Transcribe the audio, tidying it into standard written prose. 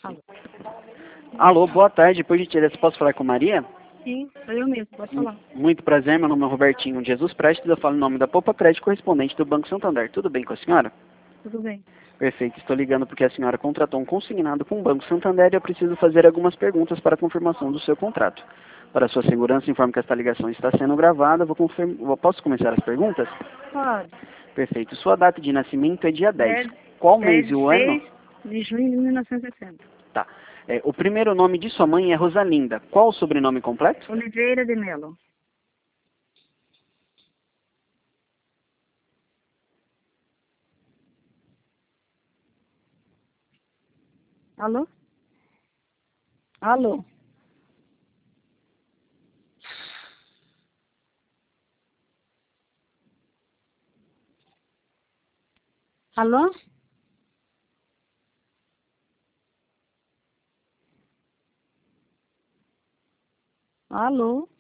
Alô. Alô, boa tarde. Por gentileza, posso falar com Maria? Sim, sou eu mesmo, pode falar. Muito prazer, meu nome é Robertinho Jesus Prestes, eu falo em nome da Poupa Crédito correspondente do Banco Santander. Tudo bem com a senhora? Tudo bem. Perfeito, estou ligando porque a senhora contratou um consignado com o Banco Santander e eu preciso fazer algumas perguntas para a confirmação do seu contrato. Para sua segurança, informo que esta ligação está sendo gravada. Posso começar as perguntas? Pode. Perfeito. Sua data de nascimento é dia 10. 10, Qual 10 mês e de o ano? 6 de junho de 1960. Tá. O primeiro nome de sua mãe é Rosalinda. Qual o sobrenome completo? Oliveira de Melo. Alô? Alô? Alô? Alô?